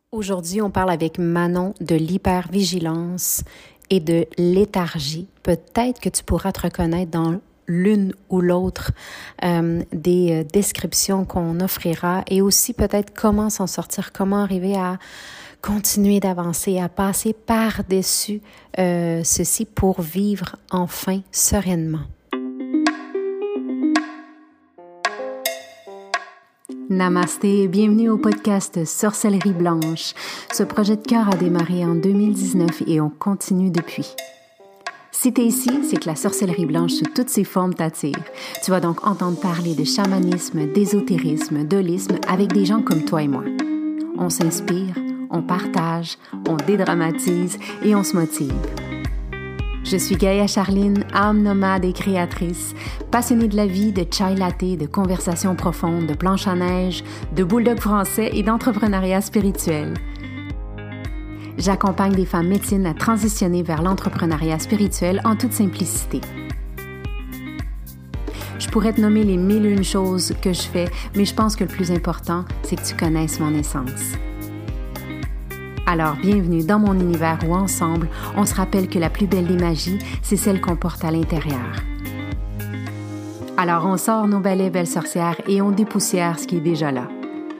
Aujourd'hui, on parle avec Manon de l'hypervigilance et de léthargie. Peut-être que tu pourras te reconnaître dans l'une ou l'autre des descriptions qu'on offrira et aussi peut-être comment s'en sortir, comment arriver à continuer d'avancer, à passer par-dessus ceci pour vivre enfin sereinement. Namasté et bienvenue au podcast Sorcellerie Blanche. Ce projet de cœur a démarré en 2019 et on continue depuis. Si t'es ici, c'est que la sorcellerie blanche sous toutes ses formes t'attire. Tu vas donc entendre parler de chamanisme, d'ésotérisme, d'holisme avec des gens comme toi et moi. On s'inspire, on partage, on dédramatise et on se motive. Je suis Gaïa Charline, âme nomade et créatrice, passionnée de la vie, de chai latte, de conversations profondes, de planches à neige, de bulldog français et d'entrepreneuriat spirituel. J'accompagne des femmes médecines à transitionner vers l'entrepreneuriat spirituel en toute simplicité. Je pourrais te nommer les mille et une choses que je fais, mais je pense que le plus important, c'est que tu connaisses mon essence. Alors, bienvenue dans mon univers où ensemble, on se rappelle que la plus belle des magies, c'est celle qu'on porte à l'intérieur. Alors, on sort nos balais belles sorcières et on dépoussière ce qui est déjà là.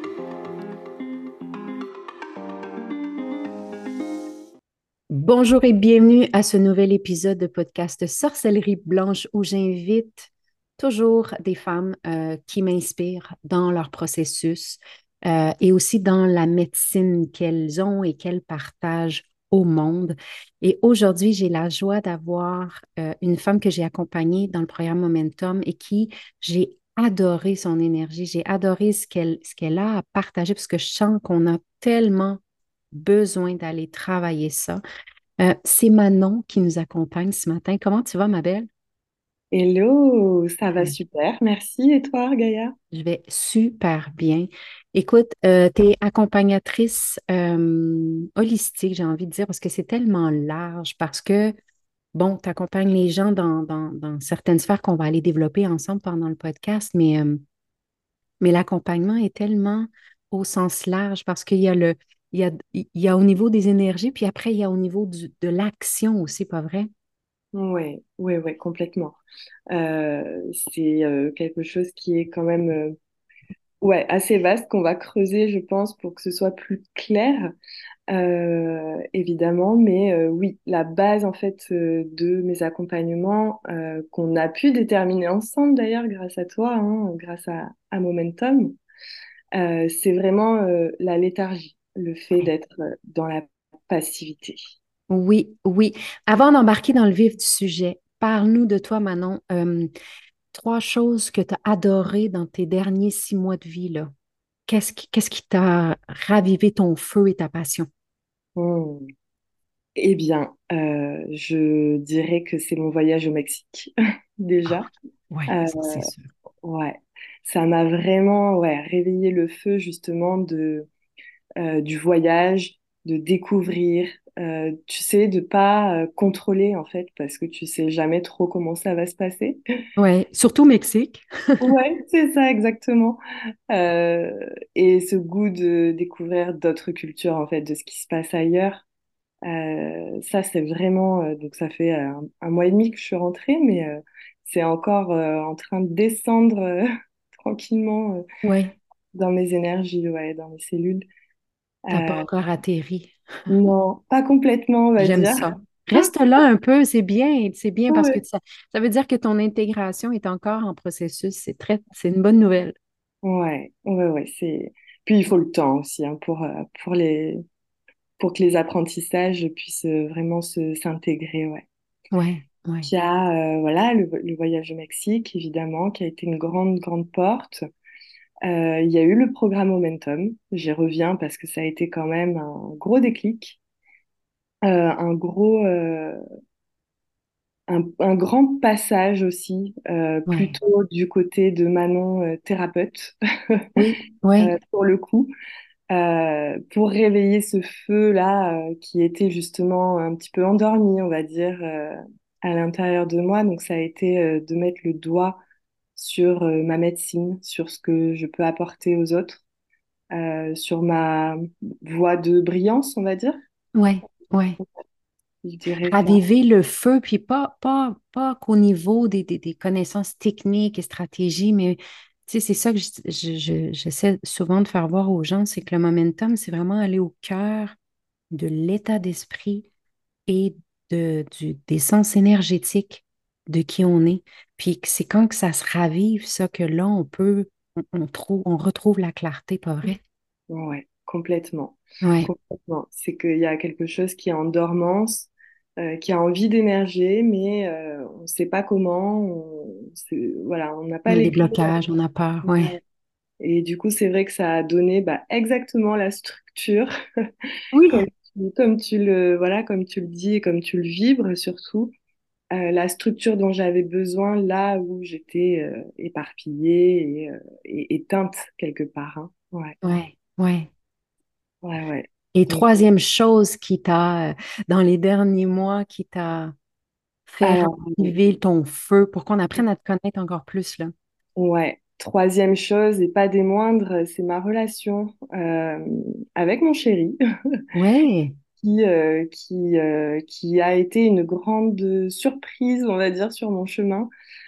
Bonjour et bienvenue à ce nouvel épisode de podcast Sorcellerie Blanche où j'invite toujours des femmes qui m'inspirent dans leur processus et aussi dans la médecine qu'elles ont et qu'elles partagent au monde. Et aujourd'hui, j'ai la joie d'avoir une femme que j'ai accompagnée dans le programme Momentum et qui j'ai adoré son énergie, j'ai adoré ce qu'elle a à partager parce que je sens qu'on a tellement besoin d'aller travailler ça. C'est Manon qui nous accompagne ce matin. Comment tu vas, ma belle? Hello, ça va super, merci. Et toi, Gaïa? Je vais super bien. Écoute, tu es accompagnatrice holistique, j'ai envie de dire, parce que c'est tellement large, parce que, bon, tu accompagnes les gens dans certaines sphères qu'on va aller développer ensemble pendant le podcast, mais l'accompagnement est tellement au sens large parce qu'il y a il y a au niveau des énergies, puis après, il y a au niveau de l'action aussi, pas vrai? Ouais, ouais, ouais, complètement. C'est quelque chose qui est quand même ouais, assez vaste qu'on va creuser, je pense, pour que ce soit plus clair, évidemment. Mais oui, la base en fait de mes accompagnements qu'on a pu déterminer ensemble d'ailleurs grâce à toi, hein, grâce à Momentum, c'est vraiment la léthargie, le fait d'être dans la passivité. Oui, oui. Avant d'embarquer dans le vif du sujet, parle-nous de toi, Manon. Trois choses que tu as adorées dans tes derniers 6 mois de vie, là. Qu'est-ce qui t'a ravivé ton feu et ta passion? Hmm. Eh bien, je dirais que c'est mon voyage au Mexique, Ah, déjà. ouais, Euh, ça c'est sûr. ouais, ça m'a vraiment ouais, réveillé le feu justement du voyage, de découvrir, tu sais, de pas contrôler en fait, parce que tu sais jamais trop comment ça va se passer. Ouais, surtout au Mexique. Ouais, c'est ça exactement. Euh, et ce goût de découvrir d'autres cultures en fait, de ce qui se passe ailleurs. Ça, c'est vraiment, donc ça fait un mois et demi que je suis rentrée, mais c'est encore en train de descendre tranquillement Ouais, dans mes énergies, ouais, dans mes cellules. t'as pas Euh, encore atterri. non, pas complètement, on va J'aime dire. ça. Reste là un peu, c'est bien parce que Ouais, ça veut dire que ton intégration est encore en processus. C'est une bonne nouvelle. ouais, ouais, ouais, c'est. Puis il faut le temps aussi hein, pour que les apprentissages puissent vraiment s'intégrer, ouais. Ouais, ouais. Puis il y a voilà le voyage au Mexique évidemment qui a été une grande grande porte. Il y a eu le programme Momentum. J'y reviens parce que ça a été quand même un gros déclic, un gros, un grand passage aussi, Ouais. plutôt du côté de Manon, thérapeute, Oui, oui. pour le coup, pour réveiller ce feu-là, qui était justement un petit peu endormi, on va dire, à l'intérieur de moi. Donc ça a été, de mettre le doigt sur ma médecine, sur ce que je peux apporter aux autres sur ma voie de brillance, on va dire. Ouais, ouais. Je dirais ça. Raviver le feu, puis pas qu'au niveau des connaissances techniques et stratégies, mais tu sais, c'est ça que j'essaie souvent de faire voir aux gens, c'est que le momentum, c'est vraiment aller au cœur de l'état d'esprit et des sens énergétiques de qui on est. Puis que c'est quand que ça se ravive, ça, que là, on retrouve la clarté, pas vrai? Ouais, complètement. Ouais. Complètement. C'est qu'il y a quelque chose qui est en dormance, qui a envie d'émerger, mais on ne sait pas comment. Voilà, on n'a On pas a des les clés. blocages, on a peur, ouais. Ouais. Et du coup, c'est vrai que ça a donné bah, exactement la structure, Oui. comme tu le dis et comme tu le vibres surtout, la structure dont j'avais besoin là où j'étais éparpillée et éteinte quelque part, hein. Ouais, Ouais, ouais. ouais, ouais. Et Donc, troisième chose dans les derniers mois, qui t'a fait alors, raviver ton feu pour qu'on apprenne à te connaître encore plus, là. ouais. Troisième chose, et pas des moindres, c'est ma relation avec mon chéri, Ouais, qui a été une grande surprise, on va dire, sur mon chemin.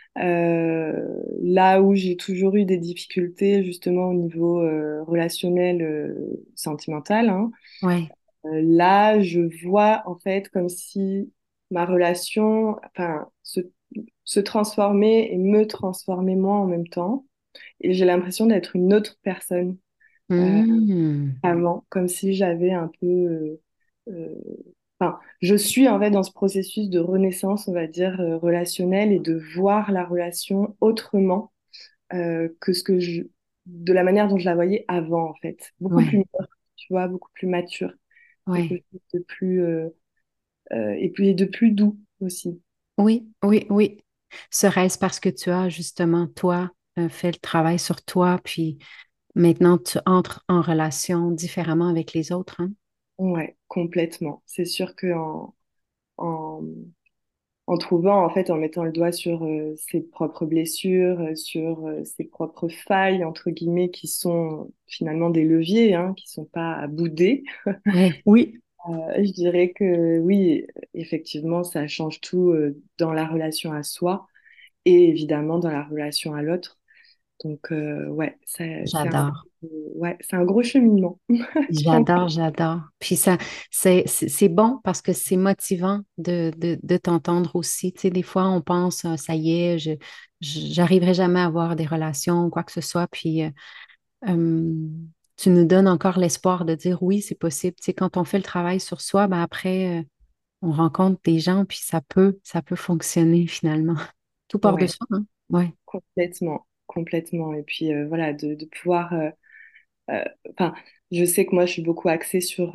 Là où j'ai toujours eu des difficultés, justement, au niveau relationnel, sentimental, hein. ouais, Là, je vois, en fait, comme si ma relation, enfin, se transformait et me transformait moi en même temps. Et j'ai l'impression d'être une autre personne hmm, avant, comme si j'avais un peu... euh, Enfin, je suis en fait dans ce processus de renaissance, on va dire, relationnel et de voir la relation autrement que de la manière dont je la voyais avant, en fait. Beaucoup plus ouais, mûre, tu vois, beaucoup plus mature. Quelque ouais. chose de plus... et puis de plus doux aussi. Oui, oui, oui. Serait-ce parce que tu as justement, toi, fait le travail sur toi, puis maintenant tu entres en relation différemment avec les autres, hein? Ouais, complètement. C'est sûr que en, en trouvant, en fait, en mettant le doigt sur ses propres blessures, sur ses propres failles, entre guillemets, qui sont finalement des leviers, hein, qui sont pas à bouder, Ouais, oui, je dirais que oui, effectivement, ça change tout dans la relation à soi et évidemment dans la relation à l'autre. Donc, ouais, j'adore. ouais, c'est un gros cheminement qui s'en... J'adore, j'adore. Puis ça, c'est bon parce que c'est motivant de t'entendre aussi. Tu sais, des fois, on pense, ah, ça y est, j'arriverai jamais à avoir des relations, quoi que ce soit. Puis euh, tu nous donnes encore l'espoir de dire oui, c'est possible. Tu sais, quand on fait le travail sur soi, ben après, on rencontre des gens, puis ça peut fonctionner finalement. Tout part de Ouais, soi, hein? Ouais. complètement, complètement. Et puis voilà, de pouvoir... euh, enfin, je sais que moi, je suis beaucoup axée sur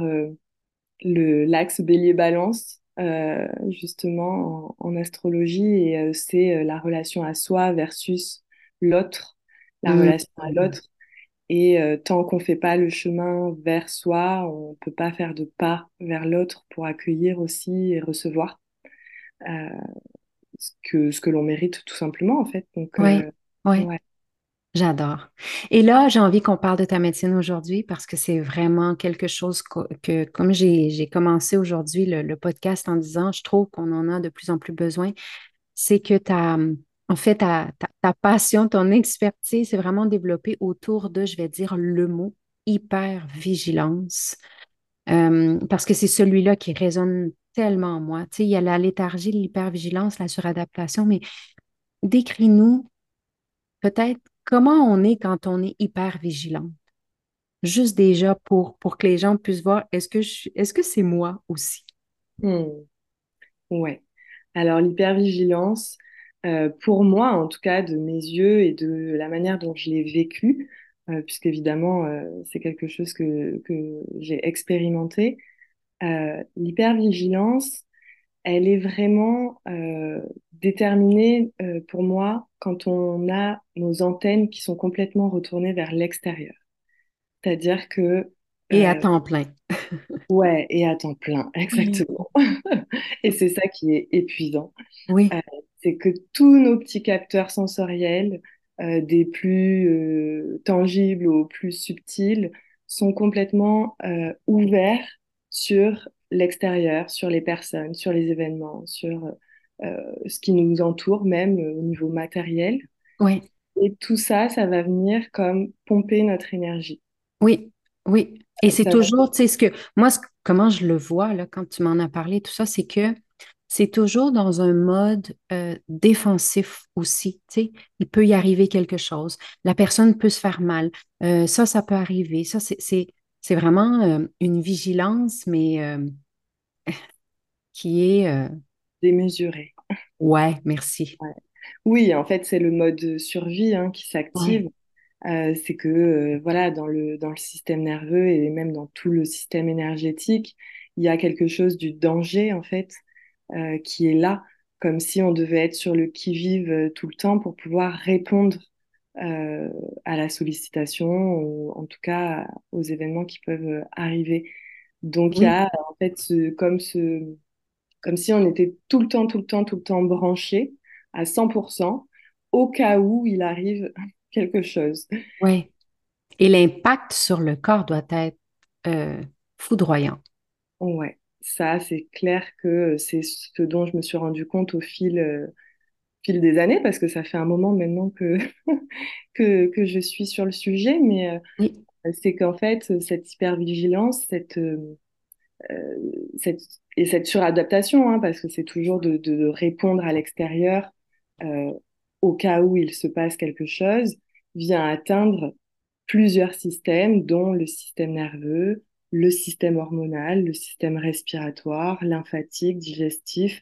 l'axe bélier-balance, justement, en astrologie, et c'est la relation à soi versus l'autre, la Mm. relation à l'autre. Et tant qu'on ne fait pas le chemin vers soi, on ne peut pas faire de pas vers l'autre pour accueillir aussi et recevoir euh, ce que l'on mérite tout simplement, en fait. Donc, Ouais, ouais. ouais, J'adore. Et là, j'ai envie qu'on parle de ta médecine aujourd'hui parce que c'est vraiment quelque chose comme j'ai commencé aujourd'hui le podcast en disant, je trouve qu'on en a de plus en plus besoin, c'est que en fait, ta passion, ton expertise, c'est vraiment développée autour de, je vais dire le mot, hypervigilance. Parce que c'est celui-là qui résonne tellement en moi. Tu sais, il y a la léthargie, l'hypervigilance, la suradaptation, mais décris-nous peut-être comment on est quand on est hyper vigilant. Juste déjà pour que les gens puissent voir, est-ce que c'est moi aussi? hmm, ouais. Alors, l'hypervigilance, pour moi, en tout cas, de mes yeux et de la manière dont je l'ai vécu, puisqu'évidemment, c'est quelque chose que j'ai expérimenté, l'hypervigilance, elle est vraiment déterminée pour moi quand on a nos antennes qui sont complètement retournées vers l'extérieur. C'est-à-dire que, Et à euh, temps plein. ouais, et à temps plein, exactement. Et c'est ça qui est épuisant. Oui, Euh, c'est que tous nos petits capteurs sensoriels, des plus tangibles aux plus subtils, sont complètement ouverts sur l'extérieur, sur les personnes, sur les événements, sur ce qui nous entoure, même au niveau matériel. Oui, Et tout ça, ça va venir comme pomper notre énergie. oui, oui. Et c'est Ça va... toujours, tu sais, moi, comment je le vois, là, quand tu m'en as parlé, tout ça, c'est que c'est toujours dans un mode défensif aussi, tu sais. Il peut y arriver quelque chose. La personne peut se faire mal. Ça peut arriver. Ça, c'est vraiment une vigilance, mais qui est, démesuré. ouais, merci. Ouais. Oui, en fait, c'est le mode survie hein, qui s'active. Ouais, C'est que voilà, dans le système nerveux et même dans tout le système énergétique, il y a quelque chose du danger en fait qui est là, comme si on devait être sur le qui-vive tout le temps pour pouvoir répondre euh, à la sollicitation ou en tout cas aux événements qui peuvent arriver. Donc il y oui, a en fait comme si on était tout le temps, tout le temps, tout le temps branché à 100% au cas où il arrive quelque chose. ouais. Et l'impact sur le corps doit être euh, foudroyant. Ouais, ça, c'est clair que c'est ce dont je me suis rendu compte au fil des années, parce que ça fait un moment maintenant que je suis sur le sujet, mais Oui, c'est qu'en fait, cette hypervigilance, euh, cette, et cette suradaptation, hein, parce que c'est toujours de répondre à l'extérieur euh, au cas où il se passe quelque chose, vient atteindre plusieurs systèmes, dont le système nerveux, le système hormonal, le système respiratoire, lymphatique, digestif,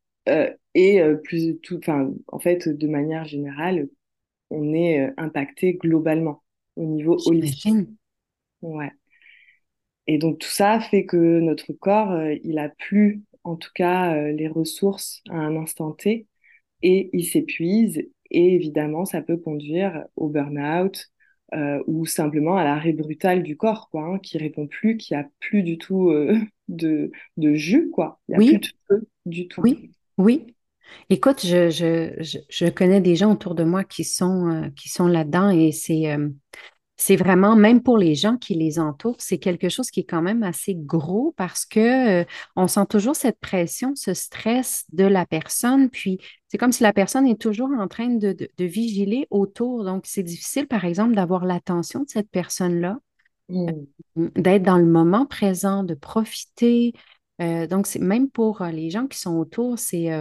enfin, en fait, de manière générale, on est impacté globalement au niveau holistique. j'imagine. Ouais. Et donc tout ça fait que notre corps, il a plus, en tout cas, les ressources à un instant T et il s'épuise. Et évidemment, ça peut conduire au burn-out ou simplement à l'arrêt brutal du corps, quoi, hein, qui répond plus, qui a plus du tout de jus, quoi. Il n'y a plus Oui, de feu du tout. oui, oui. Écoute, je connais des gens autour de moi qui sont là-dedans et c'est vraiment, même pour les gens qui les entourent, c'est quelque chose qui est quand même assez gros parce que on sent toujours cette pression, ce stress de la personne. Puis c'est comme si la personne est toujours en train de vigiler autour. Donc, c'est difficile, par exemple, d'avoir l'attention de cette personne-là, Mm. d'être dans le moment présent, de profiter. Donc, c'est même pour les gens qui sont autour,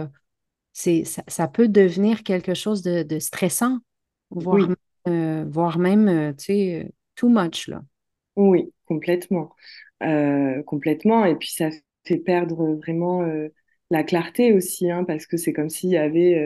ça peut devenir quelque chose de stressant, voire, Oui, voire même, tu sais, too much, là. oui, complètement. Complètement. Et puis ça fait perdre vraiment la clarté aussi, hein, parce que c'est comme s'il y avait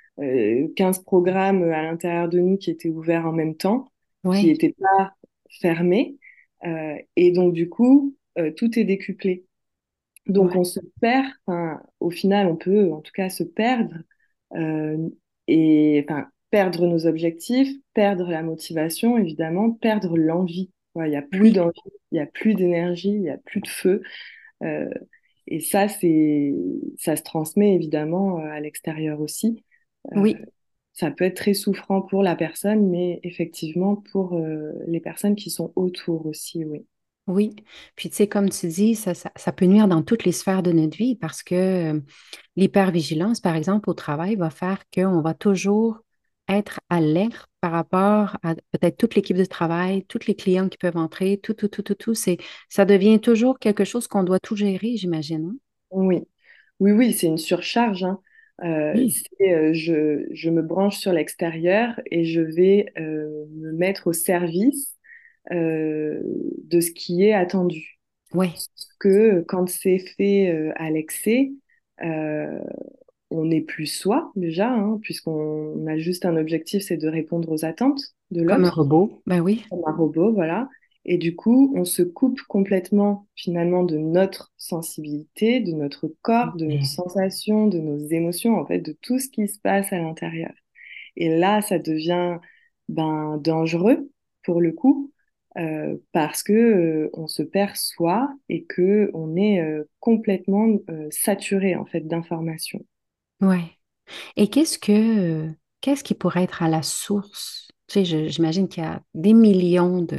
15 programmes à l'intérieur de nous qui étaient ouverts en même temps, qui Oui, n'étaient pas fermés. Et donc, du coup, tout est décuplé. Donc, ouais, on se perd, enfin, au final, on peut en tout cas se perdre euh, et enfin, perdre nos objectifs, perdre la motivation, évidemment, perdre l'envie. Ouais, il n'y a plus oui, d'envie, il n'y a plus d'énergie, il n'y a plus de feu. Euh, et ça, ça se transmet évidemment à l'extérieur aussi. Euh, oui. Ça peut être très souffrant pour la personne, mais effectivement pour les personnes qui sont autour aussi, oui. Oui, puis tu sais, comme tu dis, ça peut nuire dans toutes les sphères de notre vie parce que l'hypervigilance, par exemple, au travail, va faire qu'on va toujours être alerte par rapport à peut-être toute l'équipe de travail, tous les clients qui peuvent entrer, tout. Ça devient toujours quelque chose qu'on doit tout gérer, j'imagine, hein? Oui, oui, oui, c'est une surcharge, hein. Oui, Je me branche sur l'extérieur et je vais me mettre au service euh, de ce qui est attendu. ouais, Parce que quand c'est fait à l'excès, euh, on n'est plus soi déjà, hein, puisqu'on a juste un objectif, c'est de répondre aux attentes de comme un l'autre robot, ben oui. comme un robot, voilà. Et du coup, on se coupe complètement finalement de notre sensibilité, de notre corps, de nos Ouais, sensations, de nos émotions, en fait, de tout ce qui se passe à l'intérieur. Et là, ça devient ben, dangereux pour le coup, parce que on se perd soi et que on est complètement saturé en fait d'informations. ouais. Et qu'est-ce qui pourrait être à la source? Tu sais, j'imagine qu'il y a des millions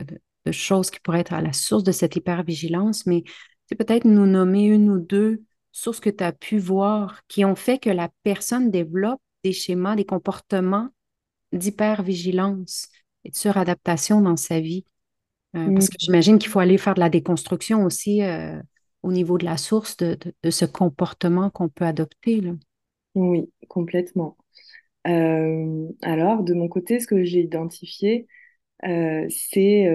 de choses qui pourraient être à la source de cette hypervigilance, mais peut-être nous nommer une ou deux sources que tu as pu voir qui ont fait que la personne développe des schémas, des comportements d'hypervigilance et de suradaptation dans sa vie. Parce que j'imagine qu'il faut aller faire de la déconstruction aussi au niveau de la source de ce comportement qu'on peut adopter, là. Oui, complètement. Alors, de mon côté, ce que j'ai identifié, c'est,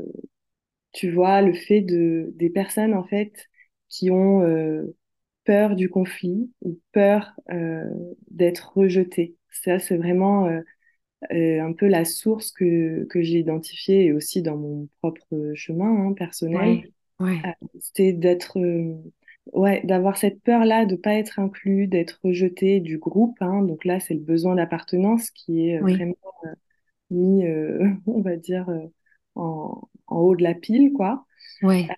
tu vois, le fait des personnes, en fait, qui ont peur du conflit ou peur d'être rejetées. Ça, c'est vraiment un peu la source que j'ai identifiée et aussi dans mon propre chemin hein, personnel. Ouais, ouais, Euh, c'est d'être, ouais, d'avoir cette peur-là de pas être inclus, d'être rejeté du groupe, hein. Donc là, c'est le besoin d'appartenance qui est oui, vraiment mis, on va dire, en haut de la pile, quoi. ouais,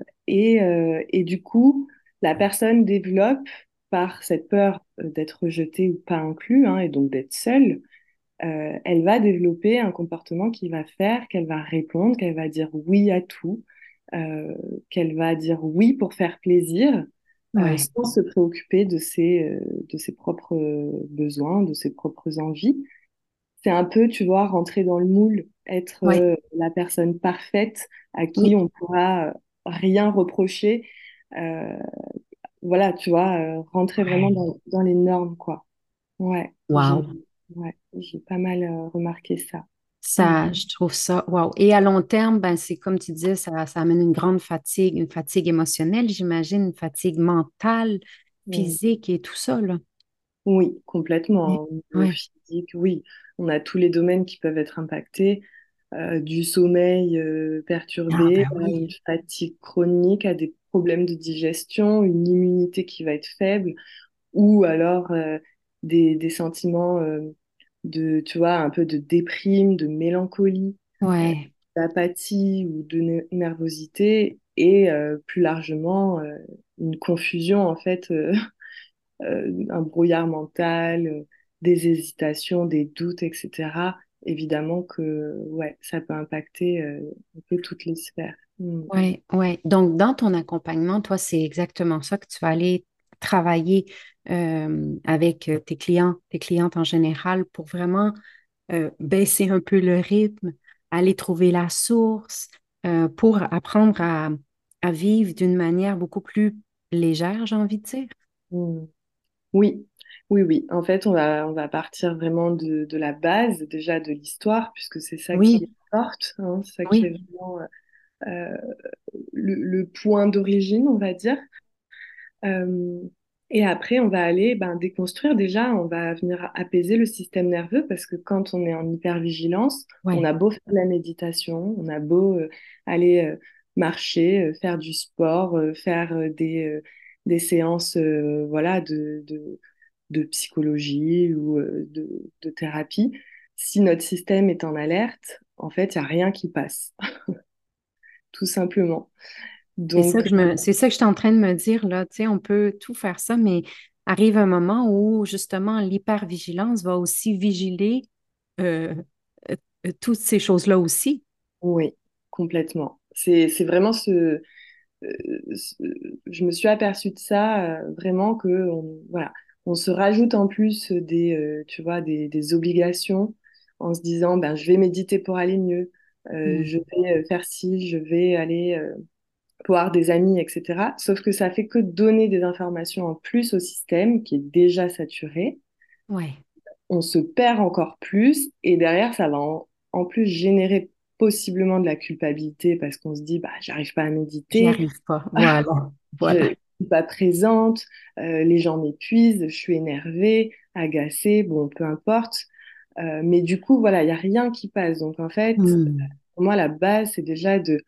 Et du coup, la personne développe par cette peur d'être rejetée ou pas inclus, hein, et donc d'être seule, elle va développer un comportement qui va faire qu'elle va répondre, qu'elle va dire oui à tout, euh, qu'elle va dire oui pour faire plaisir, ouais, sans se préoccuper de ses propres besoins, de ses propres envies. C'est un peu, tu vois, rentrer dans le moule, être ouais, la personne parfaite à qui oui, on pourra rien reprocher. Euh, voilà, tu vois, rentrer vraiment ouais. dans les normes, quoi. Ouais, Wow. ouais, j'ai pas mal remarqué ça. Mm. Ça, je trouve ça, wow. Et à long terme, ben, c'est comme tu disais, ça amène une fatigue émotionnelle, j'imagine, une fatigue mentale, Mm. physique et tout ça, là. Oui, Oui, complètement. Au niveau ouais. physique, oui. On a tous les domaines qui peuvent être impactés, du sommeil Ah, perturbé ben à oui. une fatigue chronique, à des problèmes de digestion, une immunité qui va être faible, ou alors des sentiments de, tu vois, un peu de déprime, de mélancolie, euh, Ouais, d'apathie ou de nervosité, et plus largement une confusion en fait. Un brouillard mental, des hésitations, des doutes, etc. Évidemment que ouais, ça peut impacter un peu toutes les sphères. Mm. ouais, ouais. Donc, dans ton accompagnement, toi, c'est exactement ça que tu vas aller travailler avec tes clientes en général pour vraiment baisser un peu le rythme, aller trouver la source, pour apprendre à vivre d'une manière beaucoup plus légère, j'ai envie de dire. Mm. Oui, oui, oui. En fait, on va partir vraiment de la base, déjà de l'histoire, puisque c'est ça qui Oui, importe, hein, c'est ça qui est oui, vraiment euh, le point d'origine, on va dire. Euh, et après, on va aller ben, déconstruire déjà, on va venir apaiser le système nerveux parce que quand on est en hypervigilance, on ouais, a beau faire de la méditation, on a beau aller marcher, faire du sport, faire des séances voilà, de psychologie ou de thérapie. Si notre système est en alerte, en fait, il n'y a rien qui passe, tout simplement. Donc, c'est ça que j'étais en train de me dire là. Tu sais, on peut tout faire ça, mais arrive un moment où justement l'hypervigilance va aussi vigiler euh, toutes ces choses-là aussi. oui, complètement. C'est vraiment ce- je me suis aperçue de ça, vraiment que voilà, on se rajoute en plus tu vois, des obligations en se disant, ben, je vais méditer pour aller mieux, Hmm. je vais faire ci, je vais aller voir des amis, etc. Sauf que ça fait que donner des informations en plus au système qui est déjà saturé. Ouais, On se perd encore plus et derrière, ça va en plus générer possiblement de la culpabilité parce qu'on se dit, bah, j'arrive pas à j'y méditer, arrive pas. Voilà, je voilà. suis pas présente, les gens m'épuisent, je suis énervée, agacée, bon, peu importe. Mais du coup, voilà, il n'y a rien qui passe. Donc, en fait, Hmm. pour moi, la base, c'est déjà de,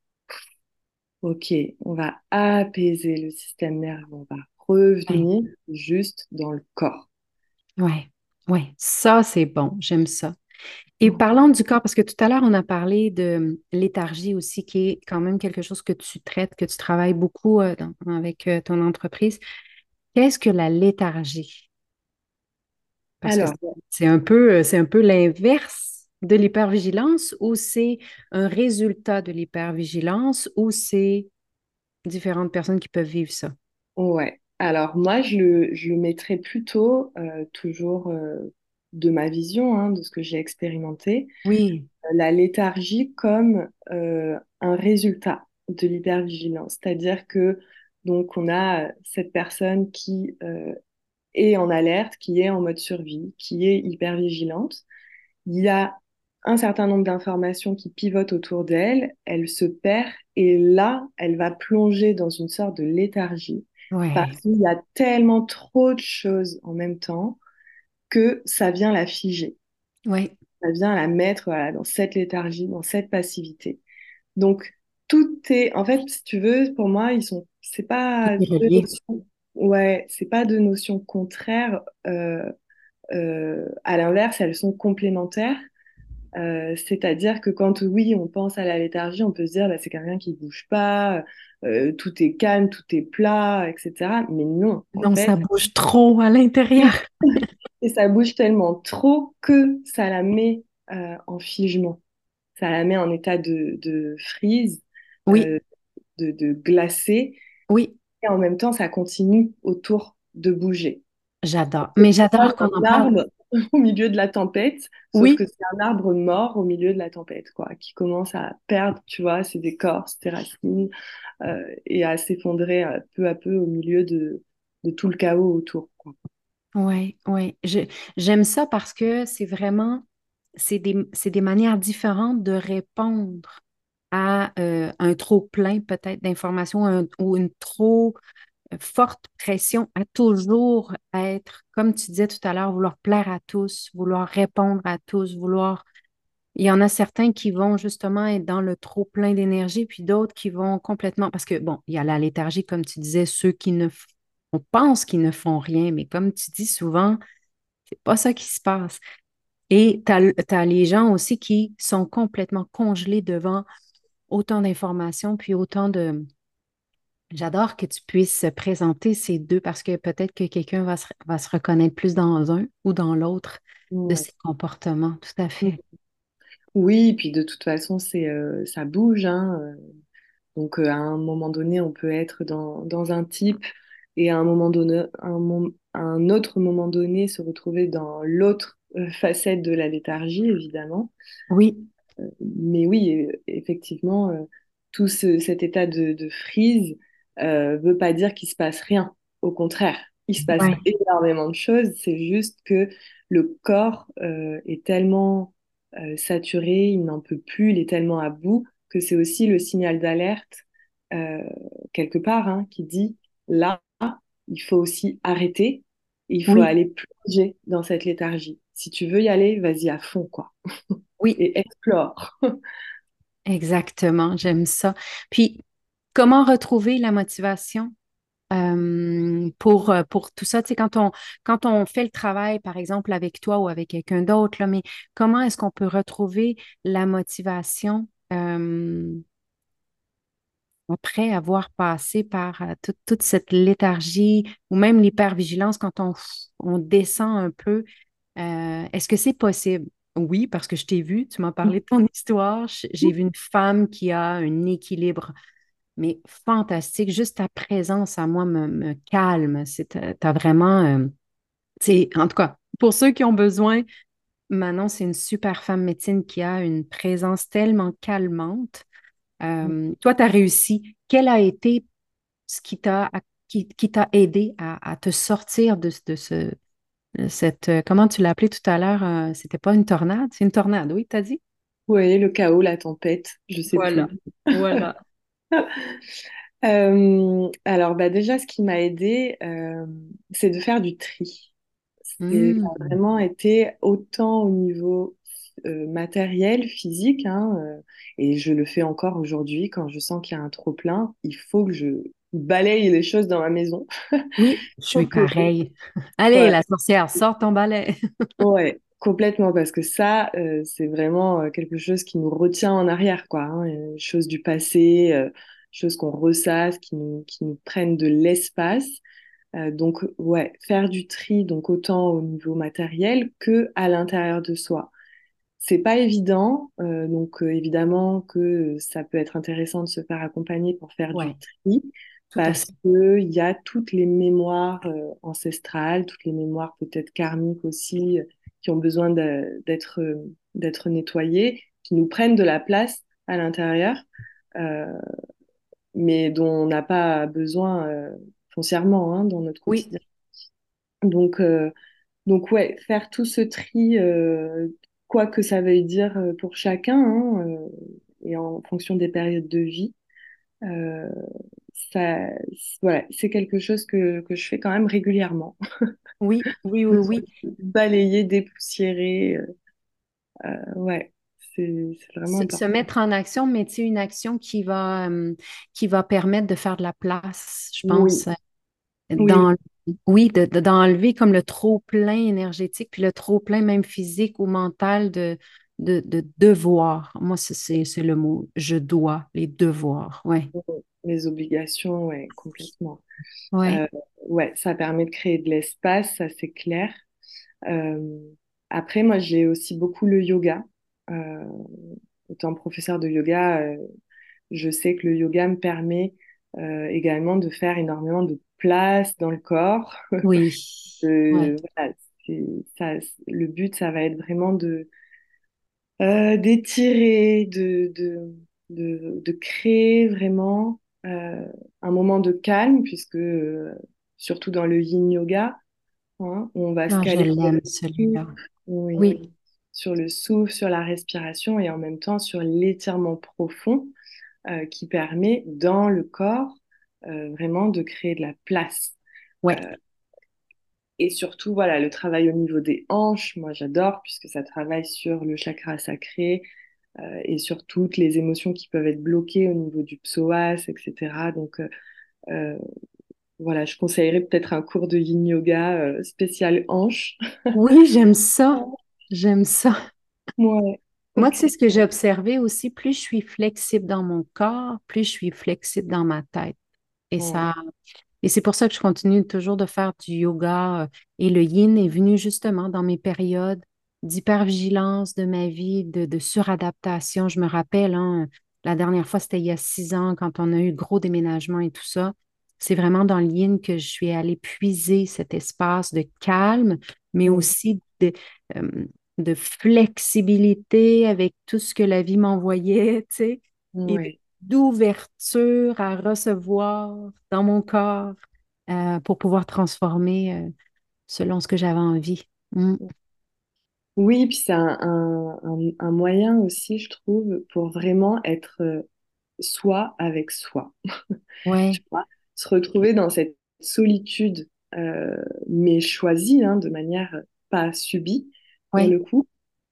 OK, on va apaiser le système nerveux, on va Ouais, revenir juste dans le corps. ouais, ouais. Ça, c'est bon. J'aime ça. Et parlant du corps, parce que tout à l'heure, on a parlé de léthargie aussi, qui est quand même quelque chose que tu traites, que tu travailles beaucoup avec ton entreprise. Qu'est-ce que la léthargie? Parce que Alors, c'est un peu l'inverse. de l'hypervigilance ou c'est un résultat de l'hypervigilance ou c'est différentes personnes qui peuvent vivre ça? Ouais. Alors moi, je le mettrais plutôt, toujours de ma vision, hein, de ce que j'ai expérimenté, Oui, la léthargie comme un résultat de l'hypervigilance. C'est-à-dire que donc on a cette personne qui est en alerte, qui est en mode survie, qui est hypervigilante. Il y a un certain nombre d'informations qui pivotent autour d'elle, elle se perd et là, elle va plonger dans une sorte de léthargie ouais, parce qu'il y a tellement trop de choses en même temps que ça vient la figer, ouais, ça vient la mettre voilà, dans cette léthargie, dans cette passivité. Donc, tout est, en fait, si tu veux, pour moi, c'est tout pas est deux relié. notions, ouais, c'est pas deux notions contraires. À l'inverse, elles sont complémentaires. C'est-à-dire que quand, oui, on pense à la léthargie, on peut se dire, bah, c'est quelqu'un qui bouge pas, tout est calme, tout est plat, etc. Mais non, en Non, ça fait, bouge trop à l'intérieur. oui, et ça bouge tellement trop que ça la met en figement. Ça la met en état de freeze, Oui, euh, de glacé, oui, et en même temps, ça continue autour de bouger. j'adore. C'est Mais j'adore qu'on en un parle. arbre au milieu de la tempête, sauf Oui, que c'est un arbre mort au milieu de la tempête, quoi, qui commence à perdre, tu vois, ses écorces, ses racines, et à s'effondrer peu à peu au milieu de tout le chaos autour, quoi. oui, oui. J'aime ça parce que c'est vraiment, c'est des manières différentes de répondre à un trop plein peut-être d'informations ou une trop forte pression à toujours être, comme tu disais tout à l'heure, vouloir plaire à tous, vouloir répondre à tous, vouloir. Il y en a certains qui vont justement être dans le trop plein d'énergie, puis d'autres qui vont complètement. Parce que, bon, il y a la léthargie, comme tu disais, ceux qui ne. On pense qu'ils ne font rien, mais comme tu dis souvent, c'est pas ça qui se passe. Et tu as les gens aussi qui sont complètement congelés devant autant d'informations, puis autant de. J'adore que tu puisses présenter ces deux parce que peut-être que quelqu'un va se reconnaître plus dans un ou dans l'autre de Ouais. ces comportements. Tout à fait. Oui, puis de toute façon, ça bouge, hein. Donc, à un moment donné, on peut être dans un type et à un moment donné, à un autre moment donné, se retrouver dans l'autre facette de la léthargie, évidemment. Oui, Mais oui, effectivement, cet état de freeze veut pas dire qu'il se passe rien. Au contraire, il se passe ouais, énormément de choses. C'est juste que le corps est tellement saturé, il n'en peut plus, il est tellement à bout que c'est aussi le signal d'alerte euh, quelque part hein, qui dit là, il faut aussi arrêter, il faut oui, aller plonger dans cette léthargie. Si tu veux y aller, vas-y à fond, quoi, oui, et explore. exactement. J'aime ça. Puis, comment retrouver la motivation pour tout ça? Tu sais, quand on fait le travail, par exemple, avec toi ou avec quelqu'un d'autre, là, mais comment est-ce qu'on peut retrouver la motivation? Après avoir passé par toute cette léthargie ou même l'hypervigilance, quand on descend un peu, est-ce que c'est possible? Oui, parce que je t'ai vu, tu m'as parlé de ton histoire. J'ai vu une femme qui a un équilibre, mais fantastique. Juste ta présence à moi me calme. T'as vraiment, en tout cas, pour ceux qui ont besoin, Manon, c'est une super femme médecine qui a une présence tellement calmante. Toi, tu as réussi. Quel a été ce qui t'a aidé à te sortir de cette, comment tu l'as appelé tout à l'heure, c'était pas une tornade, c'est une tornade, oui, t'as dit? Oui, le chaos, la tempête, je sais Voilà, plus. voilà. Alors, bah, déjà, ce qui m'a aidé, c'est de faire du tri. Ça a Hmm. vraiment été autant au niveau matériel, physique, hein, et je le fais encore aujourd'hui quand je sens qu'il y a un trop-plein. Il faut que je balaye les choses dans ma maison. Oui, je suis Sauf que, bon, pareil. Allez, ouais, la sorcière, sors ton balai. ouais, complètement, parce que ça, c'est vraiment quelque chose qui nous retient en arrière, quoi, hein, chose du passé, choses qu'on ressasse, qui nous prennent de l'espace. Donc, ouais, faire du tri, donc autant au niveau matériel que à l'intérieur de soi. c'est pas évident, donc évidemment que ça peut être intéressant de se faire accompagner pour faire du Ouais, tri, tout à parce fait. qu'il y a toutes les mémoires ancestrales, toutes les mémoires peut-être karmiques aussi, qui ont besoin d'être nettoyées, qui nous prennent de la place à l'intérieur, euh, mais dont on n'a pas besoin foncièrement hein, dans notre Oui, quotidien. Donc, euh, donc ouais, faire tout ce tri, quoi que ça veuille dire pour chacun, hein, et en fonction des périodes de vie, euh, ça, voilà, c'est quelque chose que je fais quand même régulièrement. oui, oui, oui, oui. Balayer, dépoussiérer, ouais, c'est vraiment Se important. mettre en action, mais tu sais, une action qui va permettre de faire de la place, je Oui, pense, oui, dans, oui, d'enlever comme le trop-plein énergétique, puis le trop-plein même physique ou mental de devoir. Moi, c'est le mot, je dois, les devoirs, ouais, les obligations, ouais, complètement. ouais, Euh, ouais, ça permet de créer de l'espace, ça c'est clair. Euh, Après, moi, j'ai aussi beaucoup le yoga. Euh, Étant professeur de yoga, je sais que le yoga me permet également de faire énormément de place dans le corps. oui, ouais, Voilà, le but, ça va être vraiment d'étirer, de créer vraiment un moment de calme, puisque surtout dans le yin yoga, hein, on va se ah, je caler sur le l'aime, celui-là. souffle, oui, Oui, sur le souffle, sur la respiration et en même temps sur l'étirement profond qui permet dans le corps vraiment de créer de la place. ouais, Euh, et surtout, voilà, le travail au niveau des hanches, moi j'adore puisque ça travaille sur le chakra sacré et sur toutes les émotions qui peuvent être bloquées au niveau du psoas, etc. Donc euh, voilà, je conseillerais peut-être un cours de yin yoga spécial hanches. oui, j'aime ça, j'aime ça. Ouais, Moi, tu ok. sais, ce que j'ai observé aussi, plus je suis flexible dans mon corps, plus je suis flexible dans ma tête. Et Ouais. ça, et c'est pour ça que je continue toujours de faire du yoga. Et le yin est venu justement dans mes périodes d'hypervigilance de ma vie, de suradaptation. Je me rappelle, hein, la dernière fois, c'était il y a 6 ans, quand on a eu gros déménagement et tout ça. C'est vraiment dans le yin que je suis allée puiser cet espace de calme, mais Mm. aussi euh, de flexibilité avec tout ce que la vie m'envoyait, tu sais, et Ouais. d'ouverture à recevoir dans mon corps pour pouvoir transformer selon ce que j'avais envie. Mm. Oui, puis c'est un moyen aussi, je trouve, pour vraiment être soi avec soi. Tu Ouais, vois, se retrouver dans cette solitude, mais choisie, hein, de manière pas subie, pour ouais, le coup,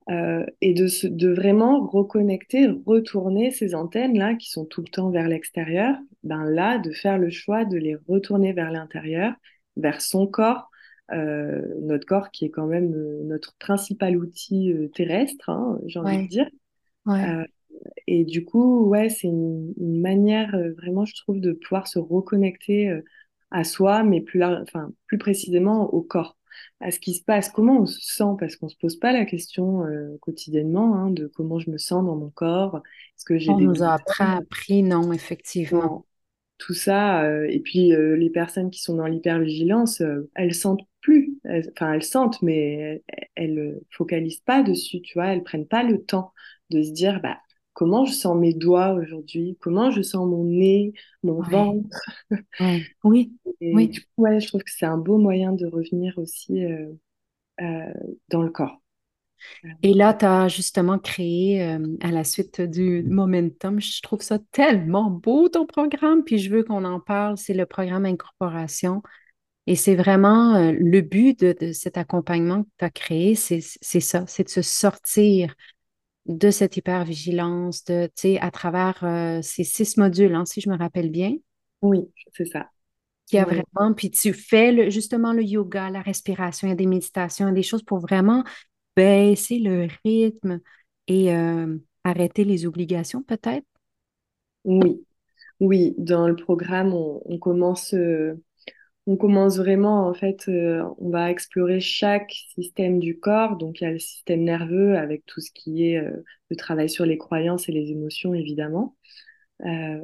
et de vraiment reconnecter, retourner ces antennes-là qui sont tout le temps vers l'extérieur, ben là, de faire le choix de les retourner vers l'intérieur, vers son corps, notre corps qui est quand même notre principal outil terrestre, hein, j'ai envie de ouais, dire. ouais. Euh, et du coup, ouais, c'est une manière vraiment, je trouve, de pouvoir se reconnecter à soi, mais enfin, plus précisément au corps, à ce qui se passe, comment on se sent, parce qu'on se pose pas la question quotidiennement hein, de comment je me sens dans mon corps, est-ce que j'ai On des nous a douleurs, appris, non, effectivement. non, tout ça. Et puis les personnes qui sont dans l'hypervigilance, elles sentent plus, enfin elles sentent, mais elles focalisent pas dessus, tu vois, elles prennent pas le temps de se dire, bah, comment je sens mes doigts aujourd'hui, comment je sens mon nez, mon Ouais, ventre. ouais, oui, Et oui. du coup, ouais, je trouve que c'est un beau moyen de revenir aussi euh, dans le corps. Et là, tu as justement créé, à la suite du Momentum, je trouve ça tellement beau ton programme, puis je veux qu'on en parle, c'est le programme Incorporation. Et c'est vraiment le but de cet accompagnement que tu as créé, c'est ça, c'est de se sortir de cette hypervigilance, tu sais, à travers ces 6 modules, hein, si je me rappelle bien, Oui, c'est ça. qui a Oui. vraiment, puis tu fais justement le yoga, la respiration, il y a des méditations, il y a des choses pour vraiment baisser le rythme et arrêter les obligations peut-être. Oui, oui. Dans le programme, on commence. On commence vraiment, en fait, on va explorer chaque système du corps. Donc, il y a le système nerveux avec tout ce qui est le travail sur les croyances et les émotions, évidemment. Euh,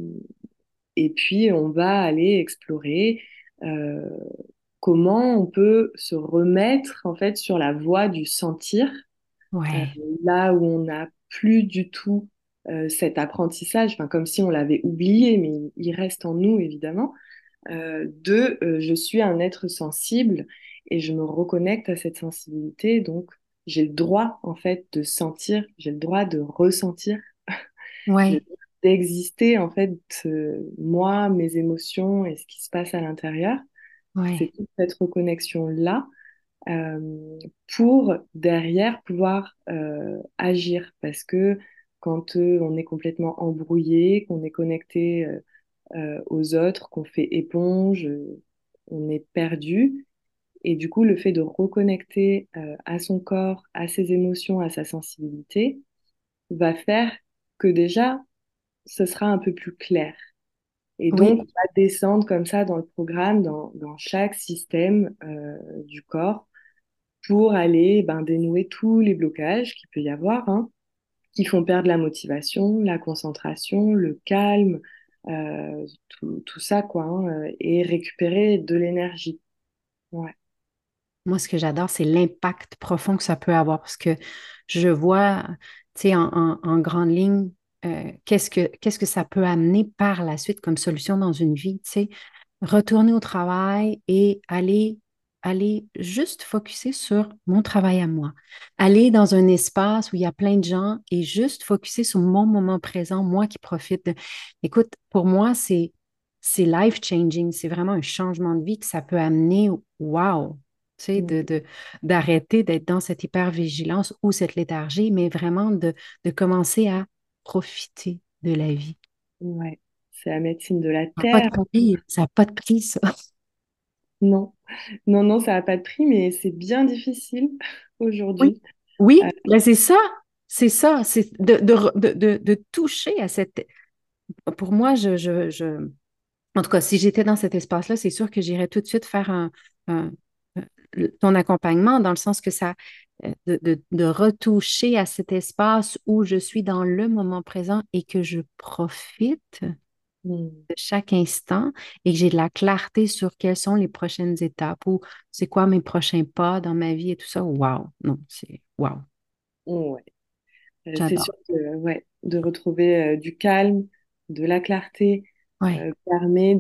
et puis, on va aller explorer euh, comment on peut se remettre, en fait, sur la voie du sentir, euh, Ouais, là où on n'a plus du tout cet apprentissage, enfin, comme si on l'avait oublié, mais il reste en nous, évidemment je suis un être sensible et je me reconnecte à cette sensibilité. Donc, j'ai le droit, en fait, de sentir, j'ai le droit de ressentir, j'ai le ouais, droit d'exister, en fait, moi, mes émotions et ce qui se passe à l'intérieur. C'est ouais, toute cette reconnexion-là euh, pour derrière pouvoir agir. Parce que quand on est complètement embrouillé, qu'on est connecté aux autres, qu'on fait éponge, on est perdu. Et du coup, le fait de reconnecter à son corps, à ses émotions, à sa sensibilité, va faire que déjà, ce sera un peu plus clair. Et donc, on oui, va descendre comme ça dans le programme, dans chaque système du corps, pour aller ben, dénouer tous les blocages qu'il peut y avoir, hein, qui font perdre la motivation, la concentration, le calme, tout ça, quoi, hein, et récupérer de l'énergie. Ouais. moi, ce que j'adore, c'est l'impact profond que ça peut avoir parce que je vois, tu sais, en grande ligne, qu'est-ce que ça peut amener par la suite comme solution dans une vie, tu sais, retourner au travail et aller juste focuser sur mon travail à moi. Aller dans un espace où il y a plein de gens et juste focuser sur mon moment présent, moi qui profite de... Écoute, pour moi, c'est life-changing. C'est vraiment un changement de vie que ça peut amener. Wow! Tu sais, Mm. d'arrêter d'être dans cette hypervigilance ou cette léthargie, mais vraiment de commencer à profiter de la vie. Ouais. C'est la médecine de la Ça n'a pas de terre. prix, ça n'a pas de prix, ça. Non, non, non, ça n'a pas de prix, mais c'est bien difficile Oui, aujourd'hui. Euh, oui, ben c'est ça, c'est de toucher à cette... Pour moi, en tout cas, si j'étais dans cet espace-là, c'est sûr que j'irais tout de suite faire un- ton accompagnement dans le sens que ça, de retoucher à cet espace où je suis dans le moment présent et que je profite mm, de chaque instant et que j'ai de la clarté sur quelles sont les prochaines étapes ou c'est quoi mes prochains pas dans ma vie et tout ça. Wow, non, c'est wow, ouais. C'est sûr j'adore. que ouais, de retrouver du calme, de la clarté, Ouais, permet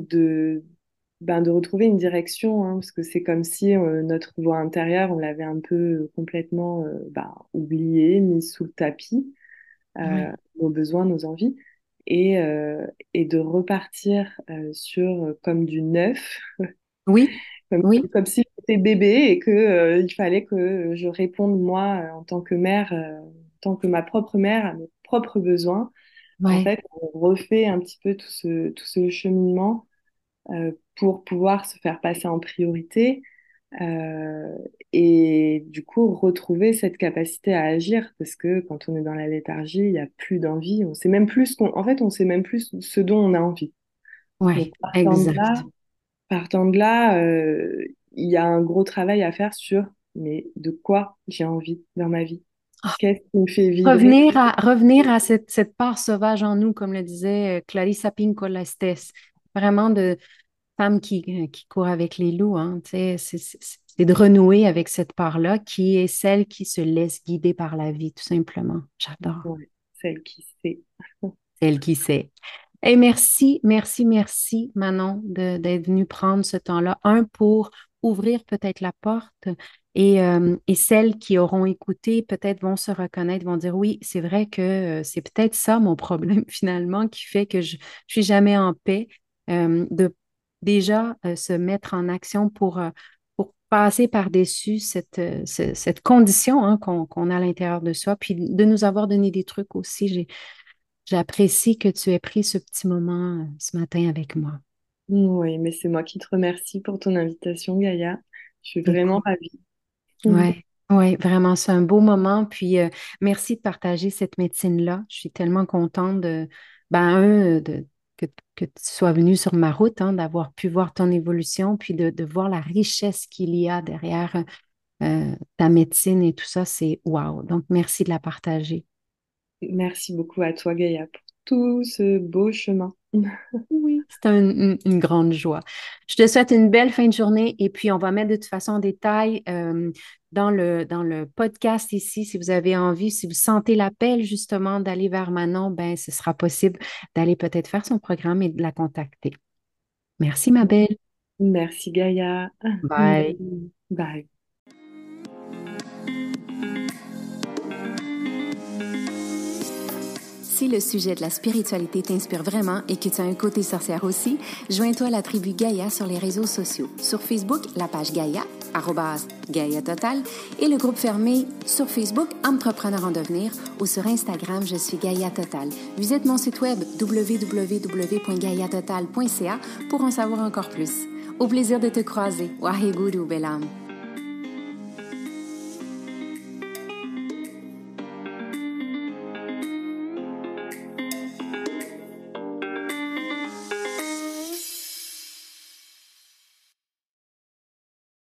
de retrouver une direction, hein, parce que c'est comme si notre voix intérieure, on l'avait un peu complètement oublié, mis sous le tapis, ouais. nos besoins, nos envies, et, euh, et de repartir sur comme du neuf, Oui, comme, oui, comme si j'étais bébé et que, il fallait que je réponde, moi, en tant que mère, en tant que ma propre mère, à mes propres besoins. En ouais, fait, on refait un petit peu tout ce cheminement pour pouvoir se faire passer en priorité euh, et du coup retrouver cette capacité à agir parce que quand on est dans la léthargie, il n'y a plus d'envie. On sait même plus en fait, on sait même plus ce dont on a envie. Donc ouais, exact. partant de là, il y a un gros travail à faire sur mais de quoi j'ai envie dans ma vie? Qu'est-ce qui me fait vibrer? Revenir à cette part sauvage en nous, comme le disait Clarissa Pinkola Estés. Vraiment de femme qui court avec les loups, hein, tu sais, c'est de renouer avec cette part-là qui est celle qui se laisse guider par la vie, tout simplement. J'adore. Ouais, celle qui sait. Celle qui sait. Et merci, merci, merci, Manon, d'être venue prendre ce temps-là. Un, pour ouvrir peut-être la porte et celles qui auront écouté peut-être vont se reconnaître, vont dire oui, c'est vrai que c'est peut-être ça mon problème finalement qui fait que je ne suis jamais en paix. De déjà se mettre en action pour passer par-dessus cette condition hein, qu'on a à l'intérieur de soi, puis de nous avoir donné des trucs aussi. J'apprécie que tu aies pris ce petit moment ce matin avec moi. Oui, mais c'est moi qui te remercie pour ton invitation, Gaïa. Je suis vraiment Écoute, ravie. ouais, ouais, vraiment, c'est un beau moment. Puis, merci de partager cette médecine-là. Je suis tellement contente de, ben, que, que tu sois venu sur ma route, hein, d'avoir pu voir ton évolution, puis de voir la richesse qu'il y a derrière ta médecine et tout ça, c'est wow. Donc, merci de la partager. Merci beaucoup à toi, Gaïa, pour tout ce beau chemin. Oui, c'est une grande joie. Je te souhaite une belle fin de journée et puis on va mettre de toute façon en détail dans le podcast ici. Si vous avez envie, si vous sentez l'appel justement d'aller vers Manon, ben ce sera possible d'aller peut-être faire son programme et de la contacter. Merci, ma belle. Merci, Gaïa. Bye. Bye. Si le sujet de la spiritualité t'inspire vraiment et que tu as un côté sorcière aussi, joins-toi à la tribu Gaïa sur les réseaux sociaux. Sur Facebook, la page Gaïa, @Gaïa Total, et le groupe fermé sur Facebook, Entrepreneur en devenir, ou sur Instagram, je suis Gaïa Total. Visite mon site web www.gaïatotal.ca pour en savoir encore plus. Au plaisir de te croiser. Waheguru, belle âme.